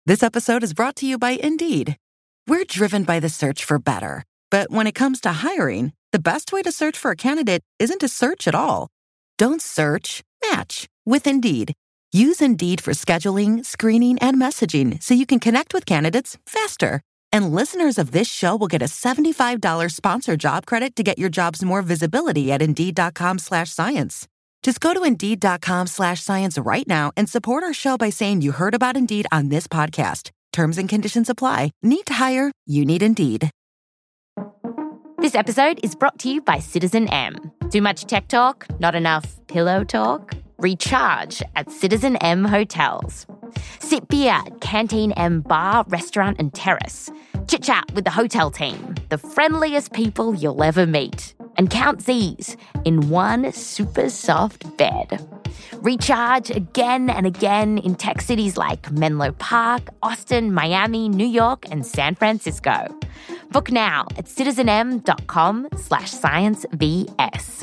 This episode is brought to you by Indeed. We're driven by the search for better. But when it comes to hiring, the best way to search for a candidate isn't to search at all. Don't search, match with Indeed. Use Indeed for scheduling, screening, and messaging so you can connect with candidates faster. And listeners of this show will get a $75 sponsored job credit to get your jobs more visibility at Indeed.com/science. Just go to Indeed.com/science right now and support our show by saying you heard about Indeed on this podcast. Terms and conditions apply. Need to hire? You need Indeed. This episode is brought to you by Citizen M. Too much tech talk? Not enough pillow talk? Recharge at Citizen M hotels. Sip beer at Canteen M bar, restaurant and terrace. Chit-chat with the hotel team, the friendliest people you'll ever meet. And count Z's in one super soft bed. Recharge again and again in tech cities like Menlo Park, Austin, Miami, New York, and San Francisco. Book now at citizenm.com/sciencevs.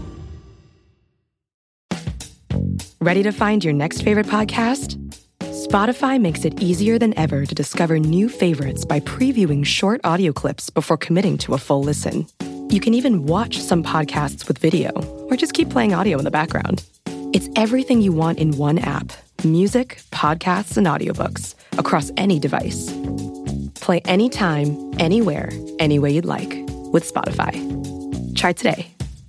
Ready to find your next favorite podcast? Spotify makes it easier than ever to discover new favorites by previewing short audio clips before committing to a full listen. You can even watch some podcasts with video, or just keep playing audio in the background. It's everything you want in one app: music, podcasts, and audiobooks across any device. Play anytime, anywhere, any way you'd like with Spotify. Try today.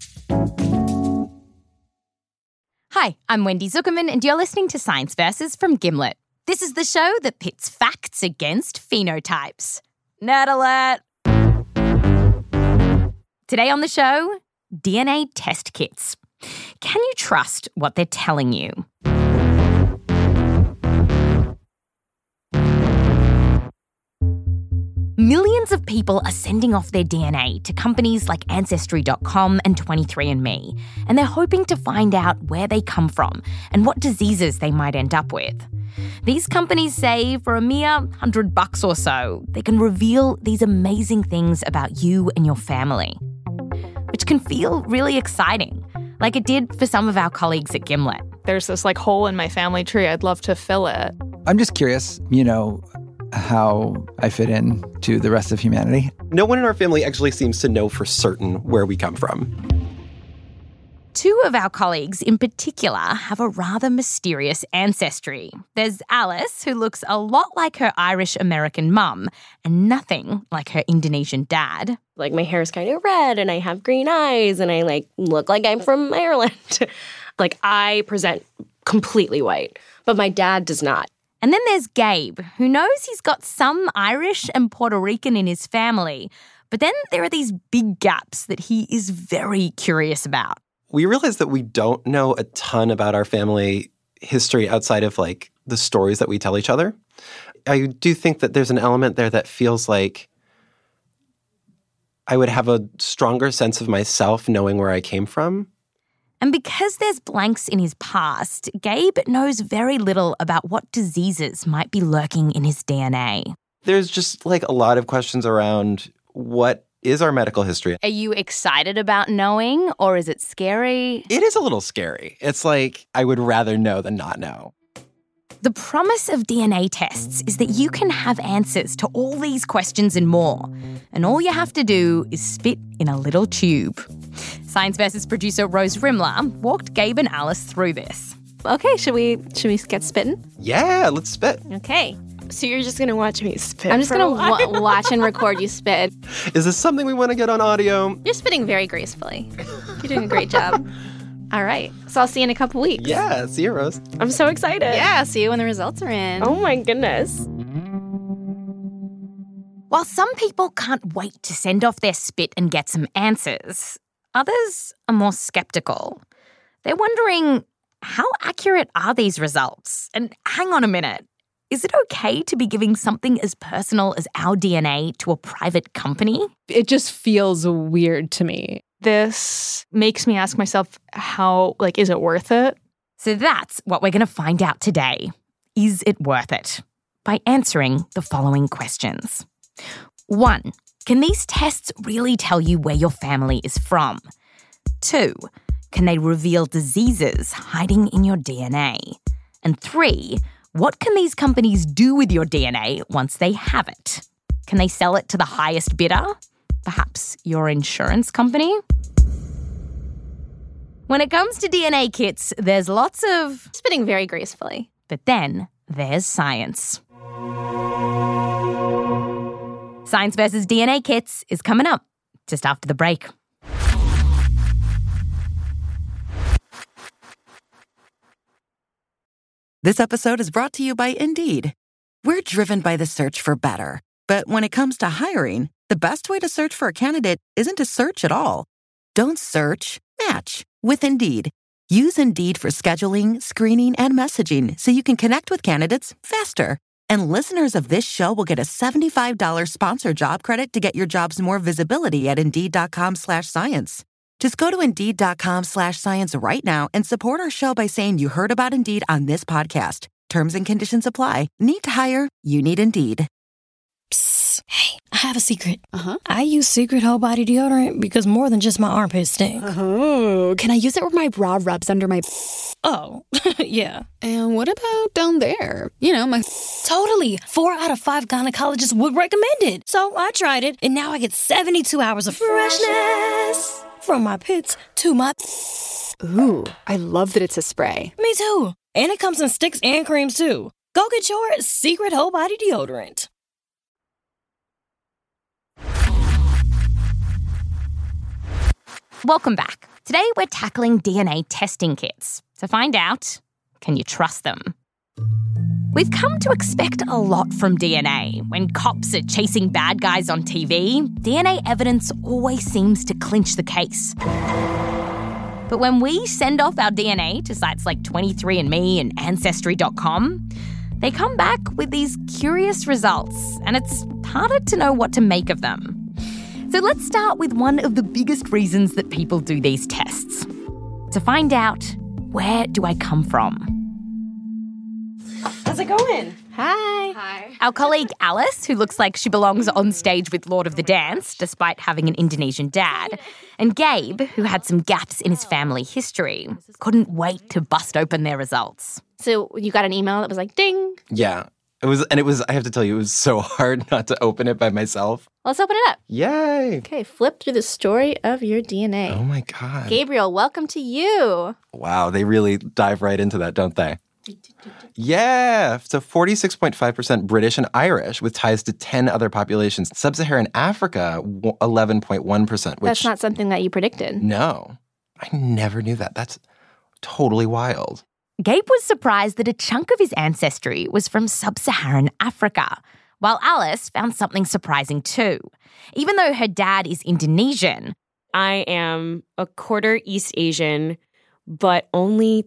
Hi, I'm Wendy Zuckerman, and you're listening to Science Versus from Gimlet. This is the show that pits facts against phenotypes. Nerd alert! Today on the show, DNA test kits. Can you trust what they're telling you? Millions of people are sending off their DNA to companies like Ancestry.com and 23andMe, and they're hoping to find out where they come from and what diseases they might end up with. These companies say for a mere $100 or so, they can reveal these amazing things about you and your family, which can feel really exciting, like it did for some of our colleagues at Gimlet. There's this hole in my family tree. I'd love to fill it. I'm just curious, how I fit in to the rest of humanity. No one in our family actually seems to know for certain where we come from. Two of our colleagues in particular have a rather mysterious ancestry. There's Alice, who looks a lot like her Irish-American mum and nothing like her Indonesian dad. My hair is kind of red and I have green eyes and I look like I'm from Ireland. I present completely white, but my dad does not. And then there's Gabe, who knows he's got some Irish and Puerto Rican in his family, but then there are these big gaps that he is very curious about. We realize that we don't know a ton about our family history outside of, the stories that we tell each other. I do think that there's an element there that feels like I would have a stronger sense of myself knowing where I came from. And because there's blanks in his past, Gabe knows very little about what diseases might be lurking in his DNA. There's just a lot of questions around what is our medical history. Are you excited about knowing, or is it scary? It is a little scary. It's I would rather know than not know. The promise of DNA tests is that you can have answers to all these questions and more. And all you have to do is spit in a little tube. Science Versus producer Rose Rimler walked Gabe and Alice through this. Okay, should we get spitting? Yeah, let's spit. Okay. So you're just going to watch me spit? I'm just going to watch and record you spit. Is this something we want to get on audio? You're spitting very gracefully. You're doing a great job. All right. So I'll see you in a couple weeks. Yeah, see you, Rose. I'm so excited. Yeah, see you when the results are in. Oh my goodness. While some people can't wait to send off their spit and get some answers, others are more skeptical. They're wondering, how accurate are these results? And hang on a minute. Is it okay to be giving something as personal as our DNA to a private company? It just feels weird to me. This makes me ask myself is it worth it? So that's what we're going to find out today. Is it worth it? By answering the following questions. 1. Can these tests really tell you where your family is from? 2. Can they reveal diseases hiding in your DNA? And 3. What can these companies do with your DNA once they have it? Can they sell it to the highest bidder? Perhaps your insurance company? When it comes to DNA kits, there's lots of... Spitting very gracefully. But then there's science. Science versus DNA kits is coming up just after the break. This episode is brought to you by Indeed. We're driven by the search for better. But when it comes to hiring, the best way to search for a candidate isn't to search at all. Don't search, match with Indeed. Use Indeed for scheduling, screening, and messaging so you can connect with candidates faster. And listeners of this show will get a $75 sponsored job credit to get your jobs more visibility at Indeed.com/science. Just go to Indeed.com/science right now and support our show by saying you heard about Indeed on this podcast. Terms and conditions apply. Need to hire? You need Indeed. Psst. Hey, I have a secret. I use Secret Whole Body Deodorant because more than just my armpits stink. Oh, can I use it where my bra rubs under my... Oh, yeah. And what about down there? You know, my... Totally. 4 out of 5 gynecologists would recommend it. So I tried it, and now I get 72 hours of freshness. From my pits to my... Ooh, I love that it's a spray. Me too. And it comes in sticks and creams too. Go get your Secret Whole Body Deodorant. Welcome back. Today we're tackling DNA testing kits to find out, can you trust them? We've come to expect a lot from DNA. When cops are chasing bad guys on TV, DNA evidence always seems to clinch the case. But when we send off our DNA to sites like 23andMe and Ancestry.com, they come back with these curious results, and it's harder to know what to make of them. So let's start with one of the biggest reasons that people do these tests. To find out, where do I come from? How's it going? Hi. Our colleague Alice, who looks like she belongs on stage with Lord of the Dance, despite having an Indonesian dad, and Gabe, who had some gaps in his family history, couldn't wait to bust open their results. So you got an email that was like, ding. Yeah. It was, I have to tell you, it was so hard not to open it by myself. Let's open it up. Yay. Okay, flip through the story of your DNA. Oh my God. Gabriel, welcome to you. Wow, they really dive right into that, don't they? Yeah. So 46.5% British and Irish with ties to 10 other populations. Sub-Saharan Africa, 11.1%. That's not something that you predicted. No. I never knew that. That's totally wild. Gabe was surprised that a chunk of his ancestry was from Sub-Saharan Africa, while Alice found something surprising too. Even though her dad is Indonesian, I am a quarter East Asian, but only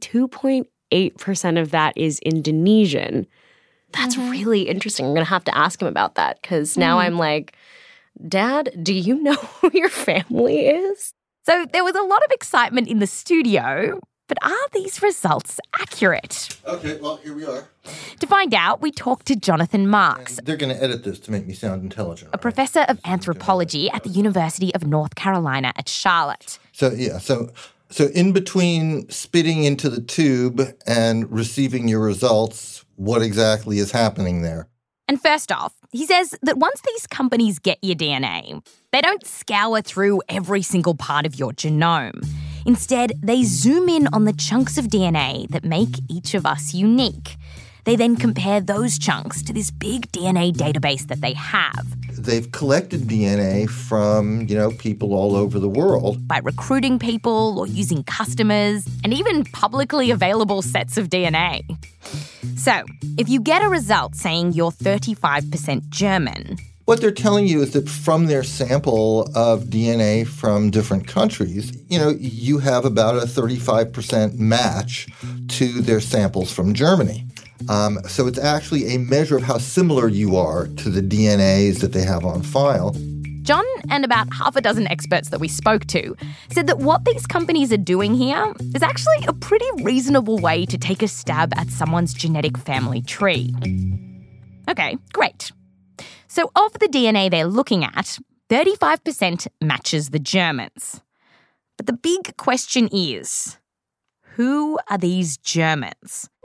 2.8% of that is Indonesian. That's really interesting. I'm going to have to ask him about that because now I'm like, Dad, do you know who your family is? So there was a lot of excitement in the studio. But are these results accurate? Okay, well, here we are. To find out, we talked to Jonathan Marks. And they're going to edit this to make me sound intelligent. A professor of anthropology at the University of North Carolina at Charlotte. So in between spitting into the tube and receiving your results, what exactly is happening there? And first off, he says that once these companies get your DNA, they don't scour through every single part of your genome. Instead, they zoom in on the chunks of DNA that make each of us unique. They then compare those chunks to this big DNA database that they have. They've collected DNA from, people all over the world. By recruiting people or using customers and even publicly available sets of DNA. So, if you get a result saying you're 35% German... What they're telling you is that from their sample of DNA from different countries, you have about a 35% match to their samples from Germany. So it's actually a measure of how similar you are to the DNAs that they have on file. John and about half a dozen experts that we spoke to said that what these companies are doing here is actually a pretty reasonable way to take a stab at someone's genetic family tree. Okay, great. So of the DNA they're looking at, 35% matches the Germans. But the big question is, who are these Germans?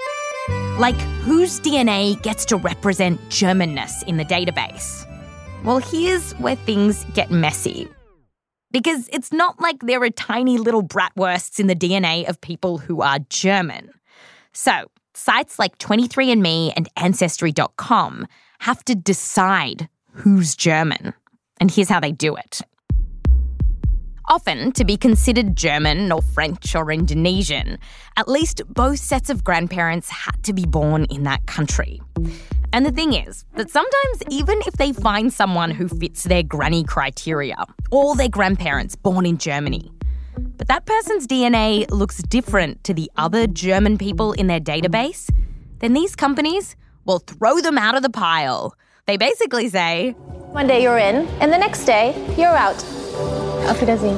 Like, whose DNA gets to represent Germanness in the database? Well, here's where things get messy. Because it's not like there are tiny little bratwursts in the DNA of people who are German. So, sites like 23andMe and Ancestry.com have to decide who's German. And here's how they do it. Often, to be considered German or French or Indonesian, at least both sets of grandparents had to be born in that country. And the thing is that sometimes even if they find someone who fits their granny criteria, all their grandparents born in Germany, but that person's DNA looks different to the other German people in their database, then these companies will throw them out of the pile. They basically say, one day you're in, and the next day you're out. Auf Wiedersehen.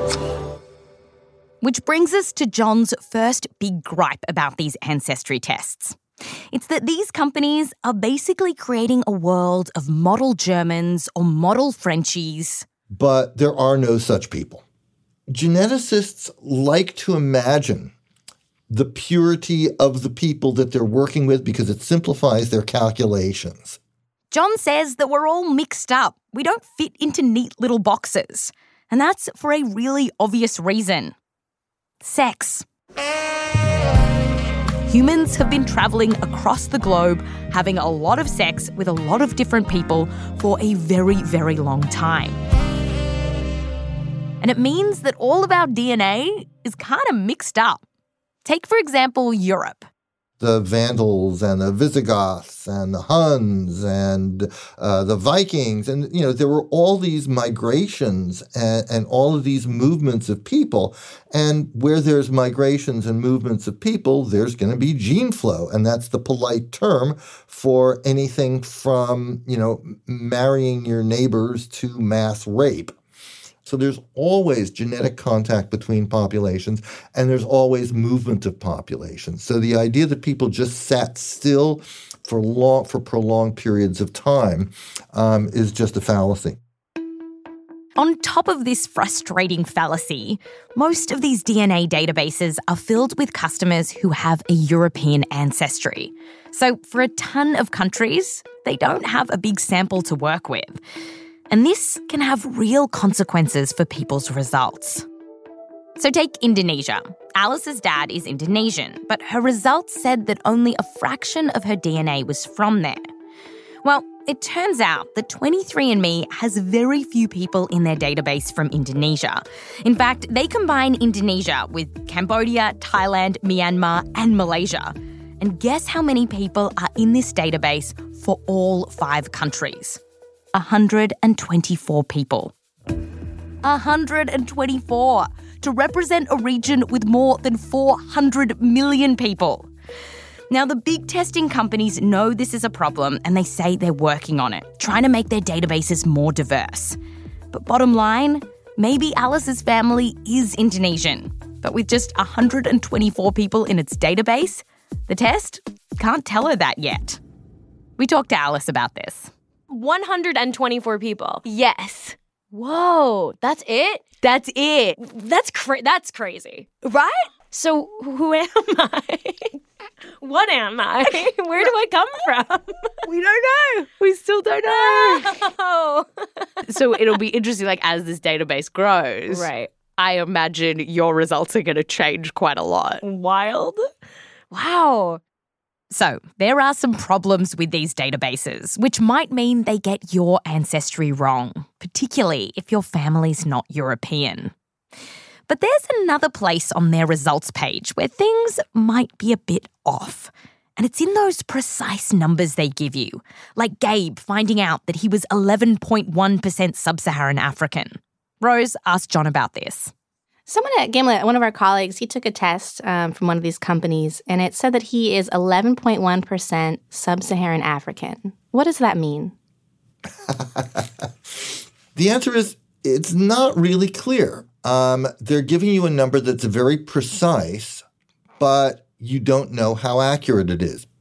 Which brings us to John's first big gripe about these ancestry tests. It's that these companies are basically creating a world of model Germans or model Frenchies. But there are no such people. Geneticists like to imagine the purity of the people that they're working with because it simplifies their calculations. John says that we're all mixed up. We don't fit into neat little boxes. And that's for a really obvious reason. Sex. Humans have been travelling across the globe, having a lot of sex with a lot of different people for a very, very long time. And it means that all of our DNA is kind of mixed up. Take, for example, Europe. The Vandals and the Visigoths and the Huns and the Vikings. And, there were all these migrations and all of these movements of people. And where there's migrations and movements of people, there's going to be gene flow. And that's the polite term for anything from, marrying your neighbors to mass rape. So there's always genetic contact between populations, and there's always movement of populations. So the idea that people just sat still for prolonged periods of time is just a fallacy. On top of this frustrating fallacy, most of these DNA databases are filled with customers who have a European ancestry. So for a ton of countries, they don't have a big sample to work with. And this can have real consequences for people's results. So take Indonesia. Alice's dad is Indonesian, but her results said that only a fraction of her DNA was from there. Well, it turns out that 23andMe has very few people in their database from Indonesia. In fact, they combine Indonesia with Cambodia, Thailand, Myanmar, and Malaysia. And guess how many people are in this database for all 5 countries? 124 people. 124 to represent a region with more than 400 million people. Now, the big testing companies know this is a problem and they say they're working on it, trying to make their databases more diverse. But bottom line, maybe Alice's family is Indonesian, but with just 124 people in its database, the test can't tell her that yet. We talked to Alice about this. 124 people. Yes. Whoa, that's it? That's it. That's crazy. Right? So who am I? What am I? Where do I come from? We don't know. We still don't know. Oh. So it'll be interesting, as this database grows. Right. I imagine your results are going to change quite a lot. Wild. Wow. So there are some problems with these databases, which might mean they get your ancestry wrong, particularly if your family's not European. But there's another place on their results page where things might be a bit off. And it's in those precise numbers they give you, like Gabe finding out that he was 11.1% sub-Saharan African. Rose asked John about this. Someone at Gimlet, one of our colleagues, he took a test from one of these companies, and it said that he is 11.1% sub-Saharan African. What does that mean? The answer is it's not really clear. They're giving you a number that's very precise, but you don't know how accurate it is.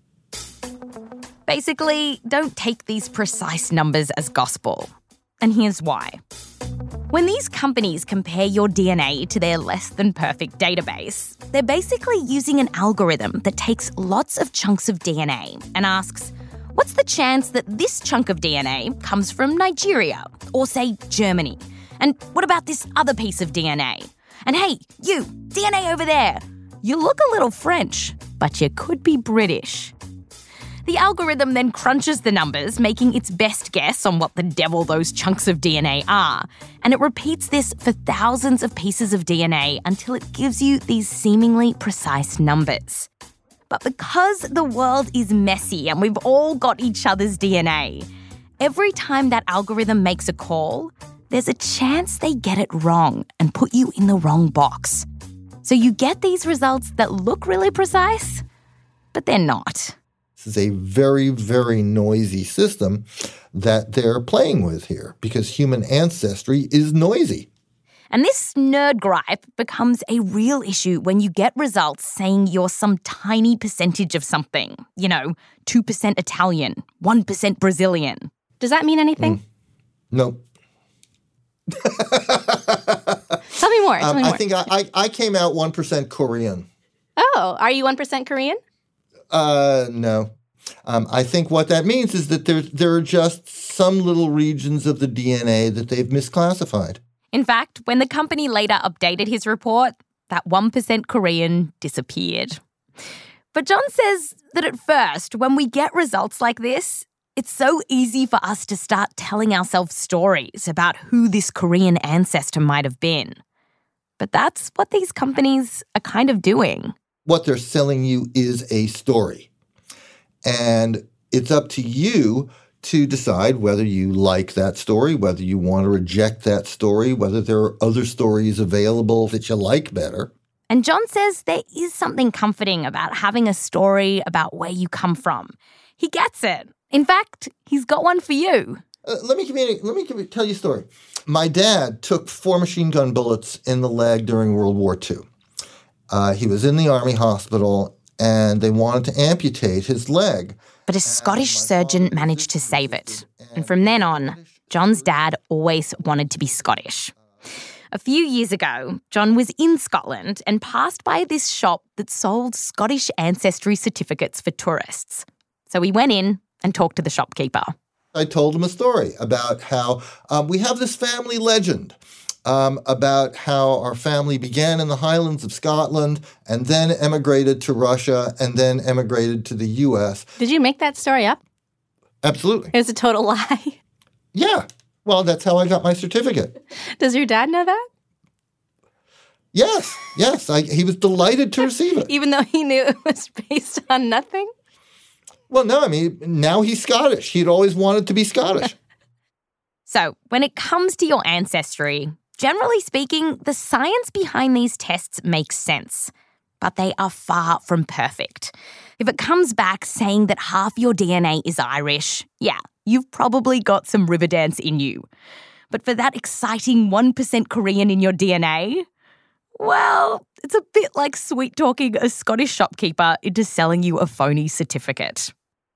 Basically, don't take these precise numbers as gospel. And here's why. When these companies compare your DNA to their less than perfect database, they're basically using an algorithm that takes lots of chunks of DNA and asks, what's the chance that this chunk of DNA comes from Nigeria or, say, Germany? And what about this other piece of DNA? And hey, you, DNA over there, you look a little French, but you could be British. The algorithm then crunches the numbers, making its best guess on what the devil those chunks of DNA are. And it repeats this for thousands of pieces of DNA until it gives you these seemingly precise numbers. But because the world is messy and we've all got each other's DNA, every time that algorithm makes a call, there's a chance they get it wrong and put you in the wrong box. So you get these results that look really precise, but they're not. This is a very, very noisy system that they're playing with here because human ancestry is noisy. And this nerd gripe becomes a real issue when you get results saying you're some tiny percentage of something. 2% Italian, 1% Brazilian. Does that mean anything? Nope. Tell me more. I think I came out 1% Korean. Oh, are you 1% Korean? No. I think what that means is that there are just some little regions of the DNA that they've misclassified. In fact, when the company later updated his report, that 1% Korean disappeared. But John says that at first, when we get results like this, it's so easy for us to start telling ourselves stories about who this Korean ancestor might have been. But that's what these companies are kind of doing. What they're selling you is a story. And it's up to you to decide whether you like that story, whether you want to reject that story, whether there are other stories available that you like better. And John says there is something comforting about having a story about where you come from. He gets it. In fact, he's got one for you. Let me tell you a story. My dad took 4 machine gun bullets in the leg during World War II. He was in the Army hospital, and they wanted to amputate his leg. But a Scottish surgeon managed to save it. And from then on, John's dad always wanted to be Scottish. A few years ago, John was in Scotland and passed by this shop that sold Scottish ancestry certificates for tourists. So he went in and talked to the shopkeeper. I told him a story about how we have this family legend about how our family began in the Highlands of Scotland and then emigrated to Russia and then emigrated to the U.S. Did you make that story up? Absolutely. It was a total lie. Yeah. Well, that's how I got my certificate. Does your dad know that? Yes. He was delighted to receive it. Even though he knew it was based on nothing? Well, no, now he's Scottish. He'd always wanted to be Scottish. So, when it comes to your ancestry, generally speaking, the science behind these tests makes sense, but they are far from perfect. If it comes back saying that half your DNA is Irish, yeah, you've probably got some Riverdance in you. But for that exciting 1% Korean in your DNA, well, it's a bit like sweet-talking a Scottish shopkeeper into selling you a phony certificate.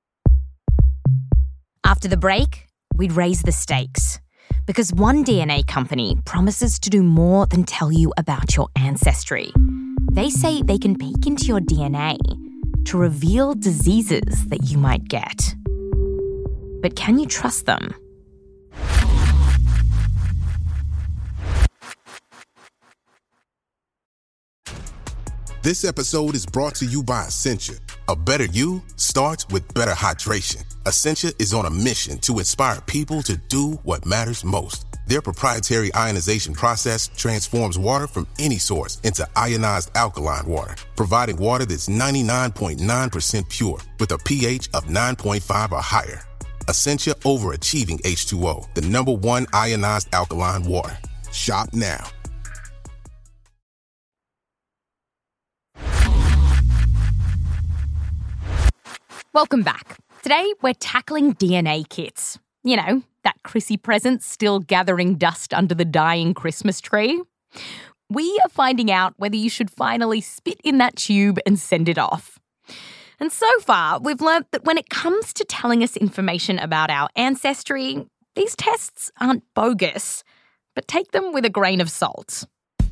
After the break, we'd raise the stakes. Because one DNA company promises to do more than tell you about your ancestry. They say they can peek into your DNA to reveal diseases that you might get. But can you trust them? This episode is brought to you by Essentia. A better you starts with better hydration. Essentia is on a mission to inspire people to do what matters most. Their proprietary ionization process transforms water from any source into ionized alkaline water, providing water that's 99.9% pure with a pH of 9.5 or higher. Essentia overachieving H2O, the #1 ionized alkaline water. Shop now. Welcome back. Today, we're tackling DNA kits. You know, that Chrissy present still gathering dust under the dying Christmas tree. We are finding out whether you should finally spit in that tube and send it off. And so far, we've learnt that when it comes to telling us information about our ancestry, these tests aren't bogus. but take them with a grain of salt.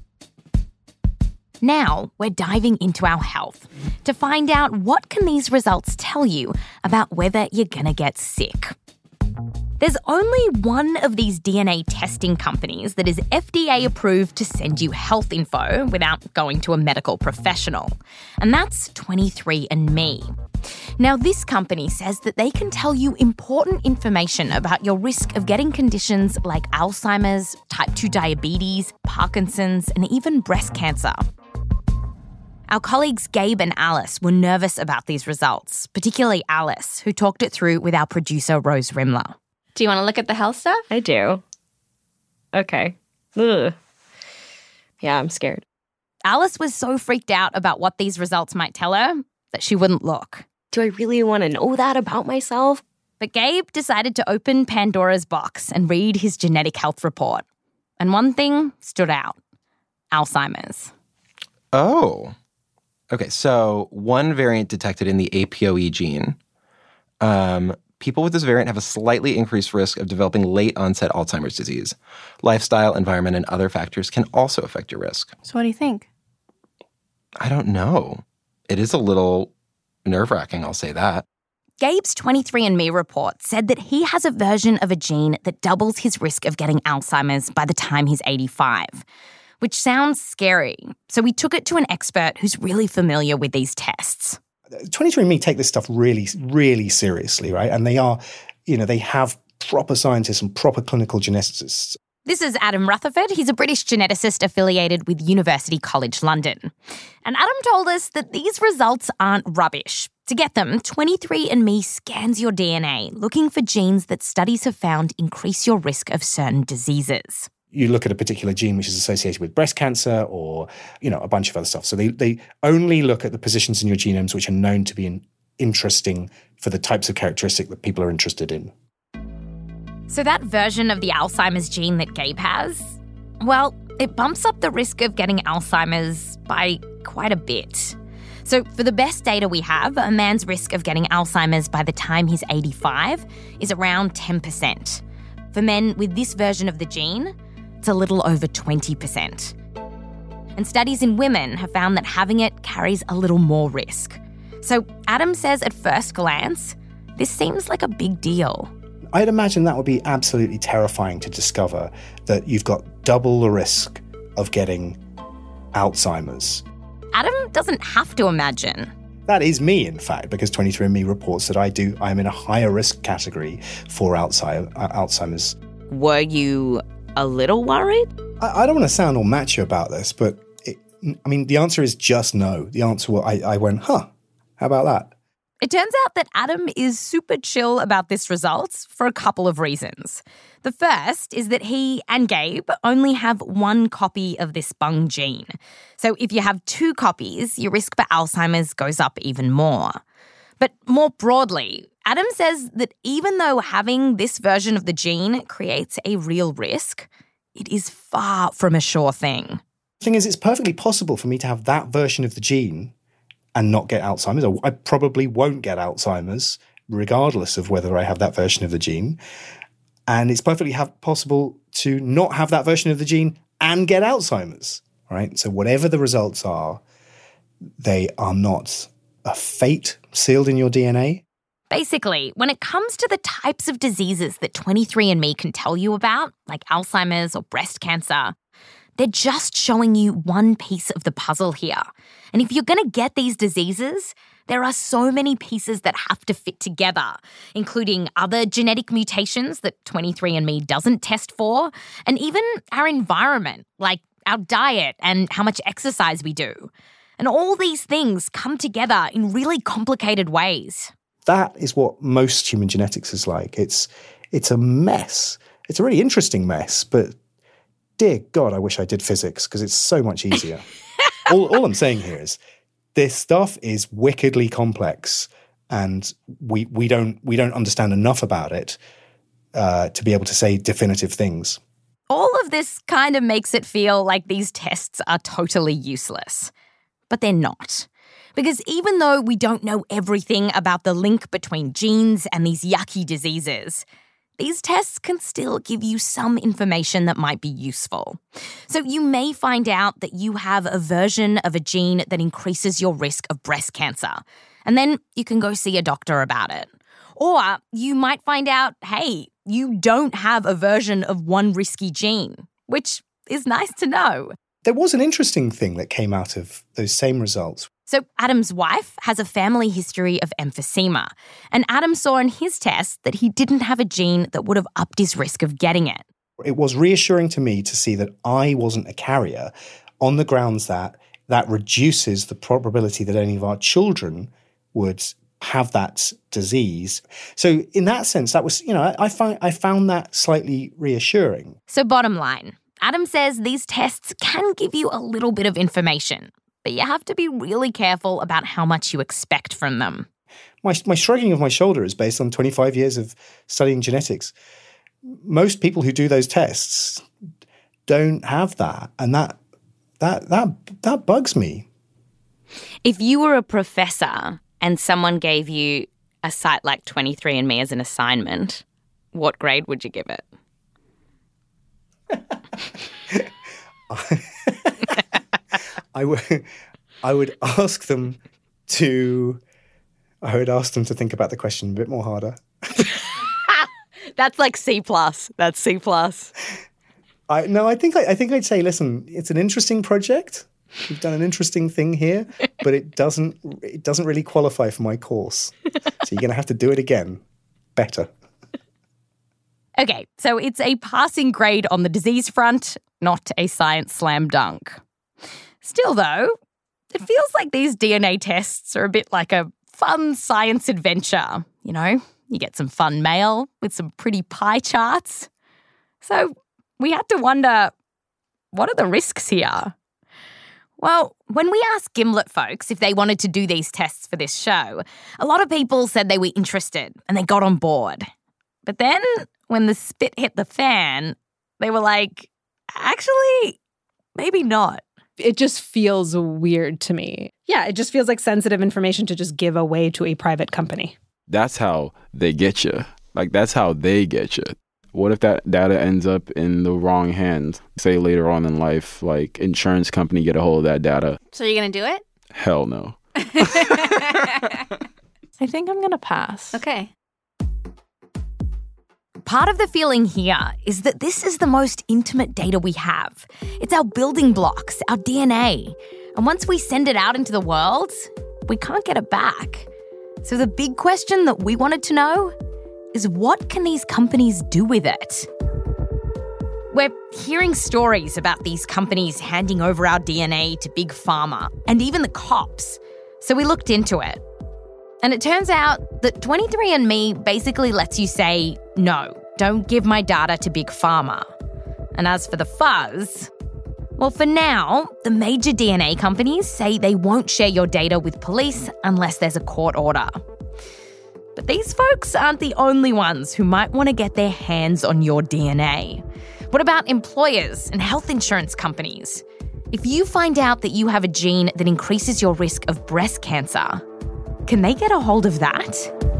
Now we're diving into our health to find out what can these results tell you about whether you're going to get sick. There's only one of these DNA testing companies that is FDA approved to send you health info without going to a medical professional, and that's 23andMe. Now, this company says that they can tell you important information about your risk of getting conditions like Alzheimer's, type 2 diabetes, Parkinson's, and even breast cancer. Our colleagues Gabe and Alice were nervous about these results, particularly Alice, who talked it through with our producer Rose Rimler. Do you want to look at the health stuff? I do. Okay. Ugh. Yeah, I'm scared. Alice was so freaked out about what these results might tell her that she wouldn't look. Do I really want to know that about myself? But Gabe decided to open Pandora's box and read his genetic health report. And one thing stood out: Alzheimer's. Oh. Okay, so one variant detected in the APOE gene. People with this variant have a slightly increased risk of developing late-onset Alzheimer's disease. Lifestyle, environment, and other factors can also affect your risk. So what do you think? I don't know. It is a little nerve-wracking, I'll say that. Gabe's 23andMe report said that he has a version of a gene that doubles his risk of getting Alzheimer's by the time he's 85, which sounds scary. So we took it to an expert who's really familiar with these tests. 23andMe take this stuff really, really seriously, right? And they are, they have proper scientists and proper clinical geneticists. This is Adam Rutherford. He's a British geneticist affiliated with University College London. And Adam told us that these results aren't rubbish. To get them, 23andMe scans your DNA, looking for genes that studies have found increase your risk of certain diseases. You look at a particular gene which is associated with breast cancer or, a bunch of other stuff. So they only look at the positions in your genomes which are known to be interesting for the types of characteristic that people are interested in. So that version of the Alzheimer's gene that Gabe has, well, it bumps up the risk of getting Alzheimer's by quite a bit. So for the best data we have, a man's risk of getting Alzheimer's by the time he's 85 is around 10%. For men with this version of the gene, it's a little over 20%. And studies in women have found that having it carries a little more risk. So Adam says at first glance, this seems like a big deal. I'd imagine that would be absolutely terrifying to discover that you've got double the risk of getting Alzheimer's. Adam doesn't have to imagine. That is me, in fact, because 23andMe reports that I'm in a higher risk category for Alzheimer's. Were you a little worried? I don't want to sound all macho about this, but the answer is just no. The answer was, I went, how about that? It turns out that Adam is super chill about this results for a couple of reasons. The first is that he and Gabe only have one copy of this bung gene. So if you have two copies, your risk for Alzheimer's goes up even more. But more broadly, Adam says that even though having this version of the gene creates a real risk, it is far from a sure thing. The thing is, it's perfectly possible for me to have that version of the gene and not get Alzheimer's. Or I probably won't get Alzheimer's, regardless of whether I have that version of the gene. And it's perfectly possible to not have that version of the gene and get Alzheimer's, right? So whatever the results are, they are not a fate sealed in your DNA. Basically, when it comes to the types of diseases that 23andMe can tell you about, like Alzheimer's or breast cancer, they're just showing you one piece of the puzzle here. And if you're going to get these diseases, there are so many pieces that have to fit together, including other genetic mutations that 23andMe doesn't test for, and even our environment, like our diet and how much exercise we do. And all these things come together in really complicated ways. That is what most human genetics is like. It's a mess. It's a really interesting mess, but dear God, I wish I did physics because it's so much easier. all I'm saying here is this stuff is wickedly complex, and we don't understand enough about it to be able to say definitive things. All of this kind of makes it feel like these tests are totally useless. But they're not. Because even though we don't know everything about the link between genes and these yucky diseases, these tests can still give you some information that might be useful. So you may find out that you have a version of a gene that increases your risk of breast cancer, and then you can go see a doctor about it. Or you might find out, hey, you don't have a version of one risky gene, which is nice to know. There was an interesting thing that came out of those same results. So Adam's wife has a family history of emphysema, and Adam saw in his test that he didn't have a gene that would have upped his risk of getting it. It was reassuring to me to see that I wasn't a carrier on the grounds that reduces the probability that any of our children would have that disease. So in that sense, that was, I found that slightly reassuring. So bottom line, Adam says these tests can give you a little bit of information, but you have to be really careful about how much you expect from them. My shrugging of my shoulder is based on 25 years of studying genetics. Most people who do those tests don't have that, and that bugs me. If you were a professor and someone gave you a site like 23andMe as an assignment, what grade would you give it? I would ask them to think about the question a bit more harder. That's like C+. That's C+. I think I'd say, listen, it's an interesting project. We've done an interesting thing here, but it doesn't really qualify for my course. So you're going to have to do it again. Better. Okay, so it's a passing grade on the disease front, not a science slam dunk. Still, though, it feels like these DNA tests are a bit like a fun science adventure. You get some fun mail with some pretty pie charts. So we had to wonder, what are the risks here? Well, when we asked Gimlet folks if they wanted to do these tests for this show, a lot of people said they were interested and they got on board. But then when the spit hit the fan, they were like, actually, maybe not. It just feels weird to me. Yeah, it just feels like sensitive information to just give away to a private company. That's how they get you. That's how they get you. What if that data ends up in the wrong hands? Say later on in life, insurance company get a hold of that data. So you're going to do it? Hell no. I think I'm going to pass. Okay. Part of the feeling here is that this is the most intimate data we have. It's our building blocks, our DNA. And once we send it out into the world, we can't get it back. So the big question that we wanted to know is, what can these companies do with it? We're hearing stories about these companies handing over our DNA to Big Pharma and even the cops. So we looked into it. And it turns out that 23andMe basically lets you say, no, don't give my data to Big Pharma. And as for the fuzz, well, for now, the major DNA companies say they won't share your data with police unless there's a court order. But these folks aren't the only ones who might want to get their hands on your DNA. What about employers and health insurance companies? If you find out that you have a gene that increases your risk of breast cancer, can they get a hold of that?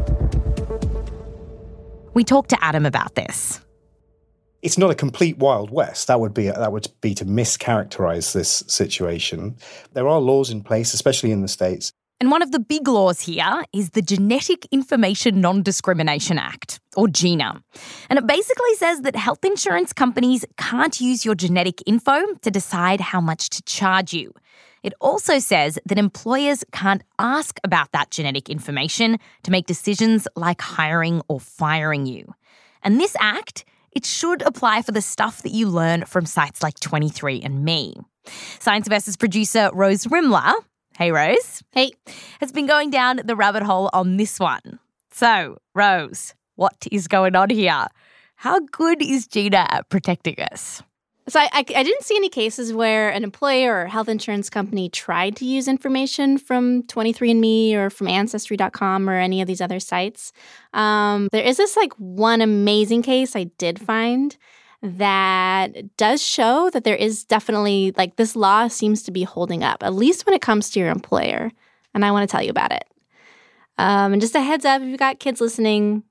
We talked to Adam about this. It's not a complete Wild West. That would be to mischaracterize this situation. There are laws in place, especially in the States. And one of the big laws here is the Genetic Information Non-Discrimination Act, or GINA. And it basically says that health insurance companies can't use your genetic info to decide how much to charge you. It also says that employers can't ask about that genetic information to make decisions like hiring or firing you. And this act, it should apply for the stuff that you learn from sites like 23andMe. Science Versus producer Rose Rimler, hey Rose. Hey. Has been going down the rabbit hole on this one. So, Rose, what is going on here? How good is GINA at protecting us? So I didn't see any cases where an employer or health insurance company tried to use information from 23andMe or from Ancestry.com or any of these other sites. There is this one amazing case I did find that does show that there is definitely this law seems to be holding up, at least when it comes to your employer. And I want to tell you about it. And just a heads up, if you've got kids listening,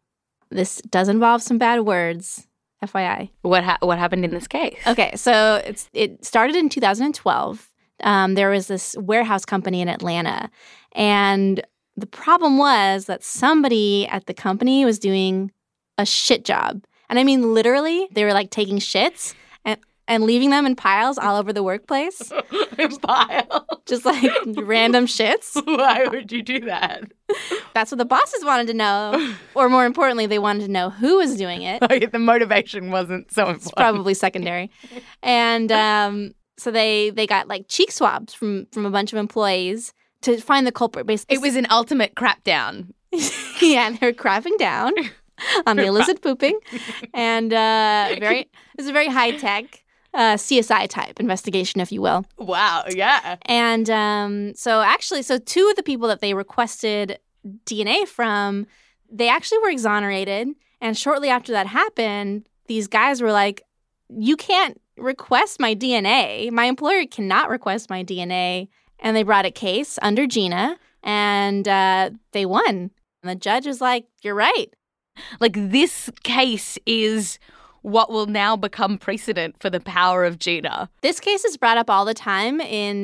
This does involve some bad words, FYI. What happened in this case? Okay, so it started in 2012. There was this warehouse company in Atlanta, and the problem was that somebody at the company was doing a shit job. And I mean, literally, they were like taking shits and leaving them in piles all over the workplace. In piles? Just like random shits. Why would you do that? That's what the bosses wanted to know. Or more importantly, they wanted to know who was doing it. The motivation wasn't so important. It's probably secondary. And so they got like cheek swabs from a bunch of employees to find the culprit. Basically, it was an ultimate crap down. Yeah, they were crapping down on the illicit pooping. And it was a very high-tech CSI type investigation, if you will. Wow, yeah. And so two of the people that they requested DNA from, they actually were exonerated. And shortly after that happened, these guys were like, you can't request my DNA. My employer cannot request my DNA. And they brought a case under Gina, and they won. And the judge was like, you're right. Like, this case is what will now become precedent for the power of Gina. This case is brought up all the time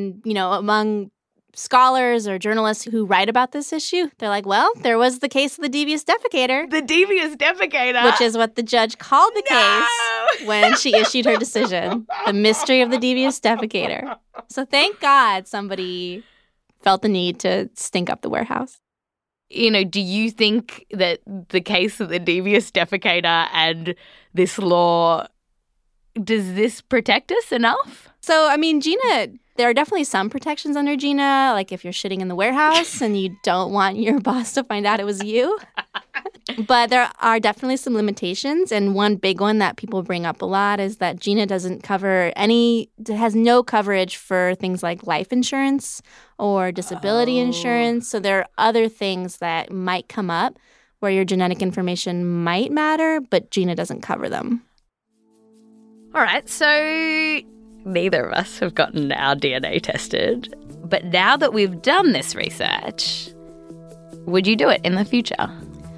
among scholars or journalists who write about this issue. They're like, well, there was the case of the devious defecator. The devious defecator? Which is what the judge called the case when she issued her decision. The mystery of the devious defecator. So thank God somebody felt the need to stink up the warehouse. Do you think that the case of the devious defecator and this law, does this protect us enough? So, I mean, Gina, there are definitely some protections under Gina, like if you're shitting in the warehouse and you don't want your boss to find out it was you. But there are definitely some limitations. And one big one that people bring up a lot is that Gina doesn't cover has no coverage for things like life insurance or disability insurance. So there are other things that might come up where your genetic information might matter, but Gina doesn't cover them. All right, so neither of us have gotten our DNA tested. But now that we've done this research, would you do it in the future?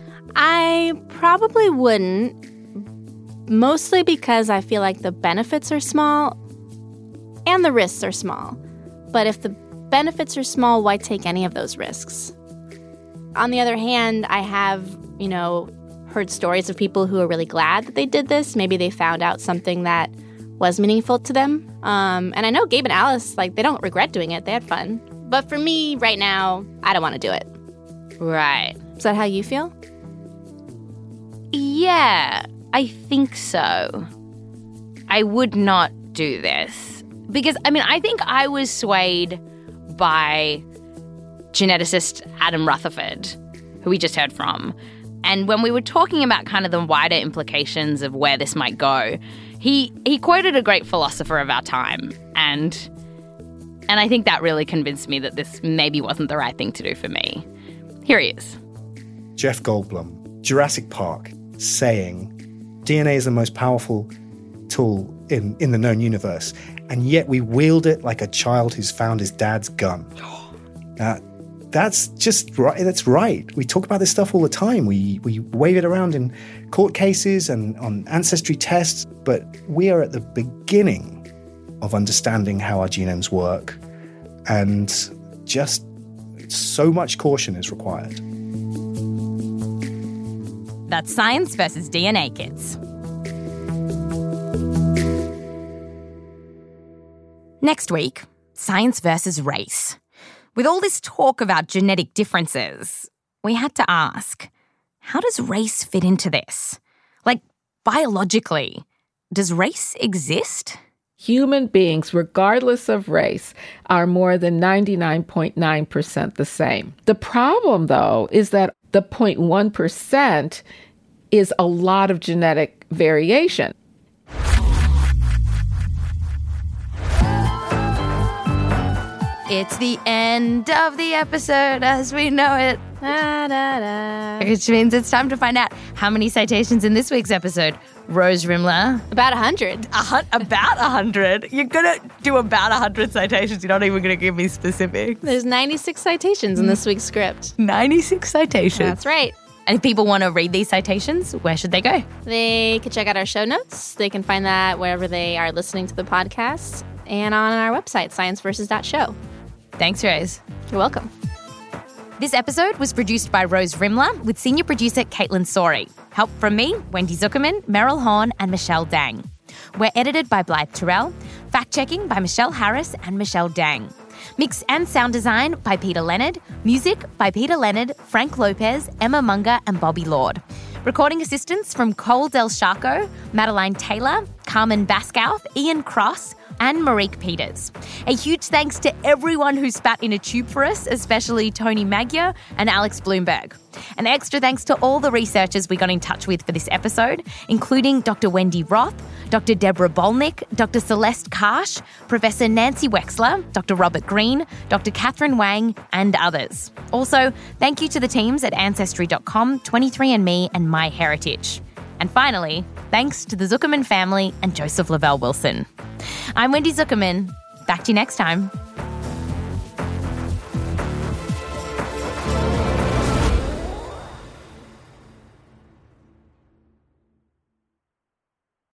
I probably wouldn't, mostly because I feel like the benefits are small and the risks are small. But if the benefits are small, why take any of those risks? On the other hand, I have, heard stories of people who are really glad that they did this. Maybe they found out something that was meaningful to them. And I know Gabe and Alice, they don't regret doing it. They had fun. But for me, right now, I don't want to do it. Right. Is that how you feel? Yeah, I think so. I would not do this. Because, I think I was swayed by geneticist Adam Rutherford, who we just heard from. And when we were talking about kind of the wider implications of where this might go, he quoted a great philosopher of our time. And I think that really convinced me that this maybe wasn't the right thing to do for me. Here he is. Jeff Goldblum, Jurassic Park, saying DNA is the most powerful tool in the known universe, and yet we wield it like a child who's found his dad's gun. That's just right. That's right. We talk about this stuff all the time. We wave it around in court cases and on ancestry tests, but we are at the beginning of understanding how our genomes work, and just so much caution is required. That's Science versus DNA Kits. Next week, Science versus Race. With all this talk about genetic differences, we had to ask, how does race fit into this? Biologically, does race exist? Human beings, regardless of race, are more than 99.9% the same. The problem, though, is that the 0.1% is a lot of genetic variation. It's the end of the episode as we know it. Da, da, da. Which means it's time to find out how many citations in this week's episode. Rose Rimler. About 100. About 100? You're going to do about 100 citations. You're not even going to give me specifics. There's 96 citations in this week's script. 96 citations. That's right. And if people want to read these citations, where should they go? They could check out our show notes. They can find that wherever they are listening to the podcast and on our website, scienceversus.show. Thanks, Rose. You're welcome. This episode was produced by Rose Rimler with senior producer Caitlin Sori. Help from me, Wendy Zuckerman, Meryl Horn, and Michelle Dang. We're edited by Blythe Terrell, fact-checking by Michelle Harris and Michelle Dang. Mix and sound design by Peter Leonard. Music by Peter Leonard, Frank Lopez, Emma Munger, and Bobby Lord. Recording assistance from Cole Del Sharco, Madeline Taylor, Carmen Baskouth, Ian Cross, and Marique Peters. A huge thanks to everyone who spat in a tube for us, especially Tony Magyar and Alex Bloomberg. An extra thanks to all the researchers we got in touch with for this episode, including Dr. Wendy Roth, Dr. Deborah Bolnick, Dr. Celeste Karsh, Professor Nancy Wexler, Dr. Robert Green, Dr. Catherine Wang, and others. Also, thank you to the teams at Ancestry.com, 23andMe, and MyHeritage. And finally, thanks to the Zuckerman family and Joseph Lavelle Wilson. I'm Wendy Zuckerman. Back to you next time.